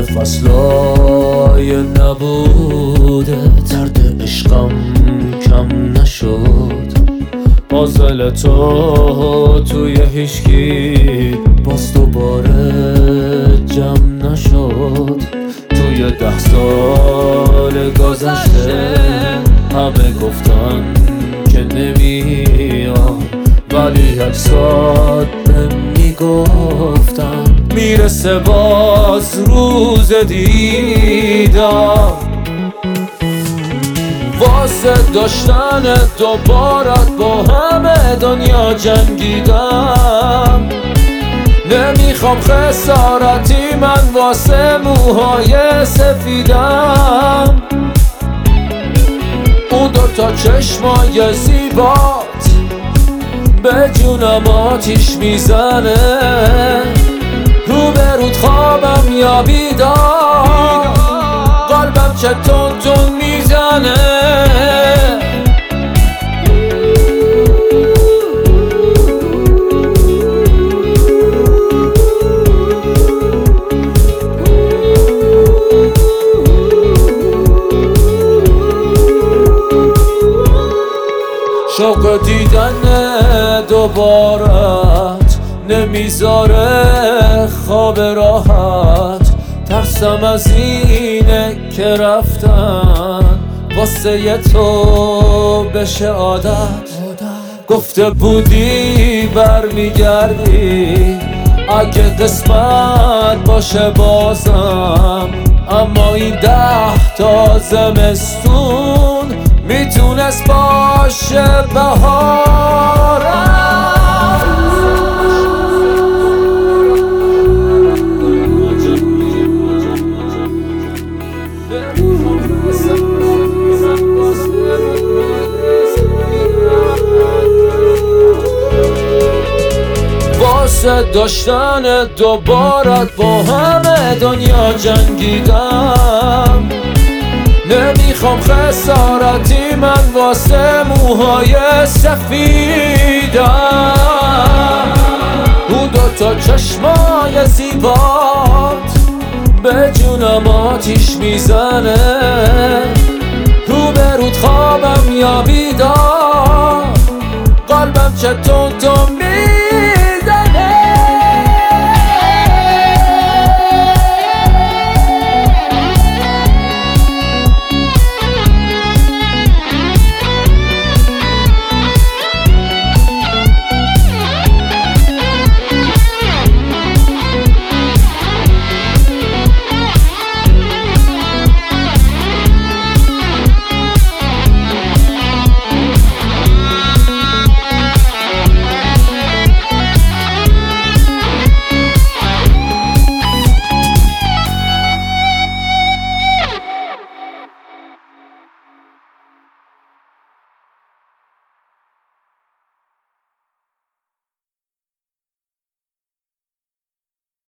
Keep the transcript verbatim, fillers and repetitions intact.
فصلای نبوده درد عشقم کم نشد. پازل تو توی هیچکی باز دوباره جمع نشد. توی ده سال گذشته همه گفتن که نمیام، ولی یک ساعت میگفتم میرسه باز روز دیدم. واسه داشتن دوبارت با همه دنیا جنگیدم. نمیخوام خسارتی من واسه موهای سفیدم. اون دوتا چشمای زیبات به جونم آتیش میزنه. رو به رود خوابم یا بیدار قلبم چه تون تون میزنه. شوق دیدن دوبارت نمیذاره خواب راحت. ترسم از اینه که رفتن واسه تو بشه عادت. گفته بودی برمیگردی اگه قسمت باشه بازم، اما این ده تا زمستون میتونست باشه بهارم. واسه داشتن دوبارت با همه دنیا جنگیدم. نمیخوام خسارتی من واسه موهای سفیدم. اون دوتا چشمای زیبات به جونم آتیش میزنه. رو به رود خوابم یا بیدار قلبم چه تون تون میزنه.